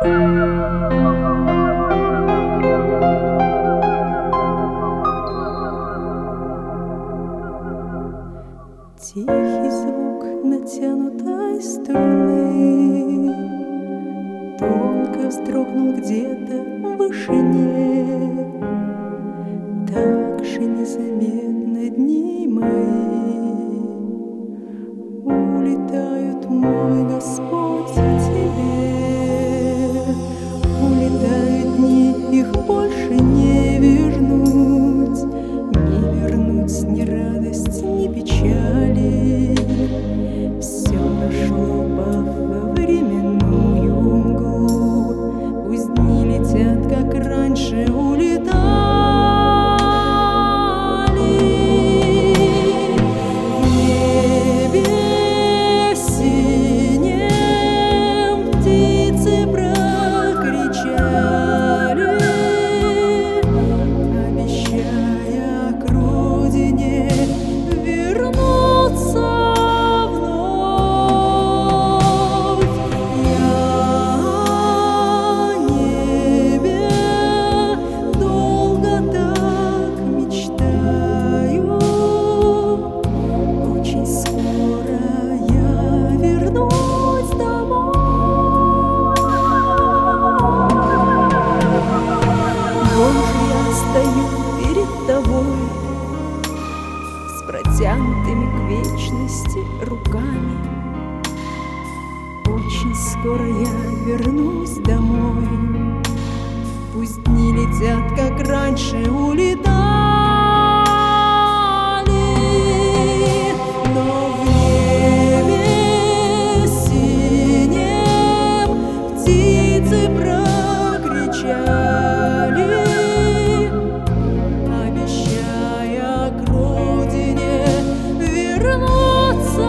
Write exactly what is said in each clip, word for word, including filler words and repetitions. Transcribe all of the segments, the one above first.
Тихий звук натянутой струны тонко вздрогнул где-то в вышине. Так же незаметно дни мои улетают, мой Господь, к Тебе. Улетают дни, их больше не вернуть, не вернуть ни радость, ни печали. Все прошло, упав во временную мглу. Пусть дни летят, как раньше улетали. В небе синем птицы прокричали, обещая к родине вернуться вновь. Я о небе долго так мечтаю. Очень скоро я вернусь домой. Боже, я стою перед тобой с протянутыми к вечности руками. Очень скоро я вернусь домой. Пусть дни летят, как раньше улетали, но в небе синем птицы прокричали, обещая к родине вернуться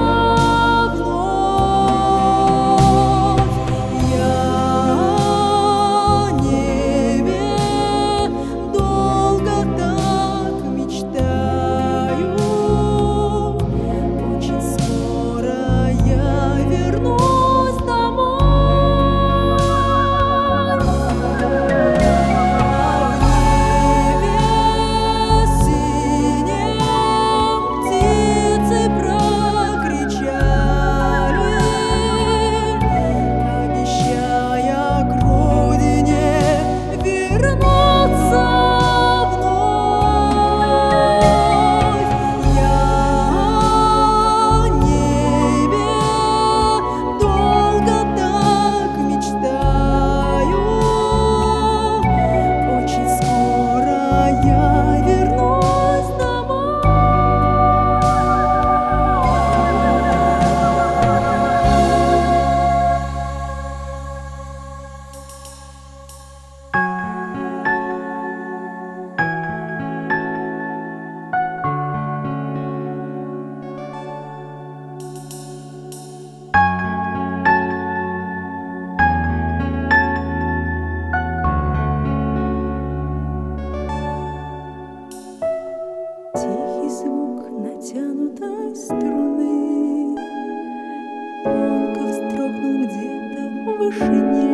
вновь. Я о небе долго так мечтаю. Очень скоро я вернусь домой. А в небе синем птицы прокричали, обещая к родине вернуться вновь. Я о небе долго так мечтаю. Очень скоро я вернусь домой. Тихий звук натянутой струны тонко вздрогнул где-то в вышине.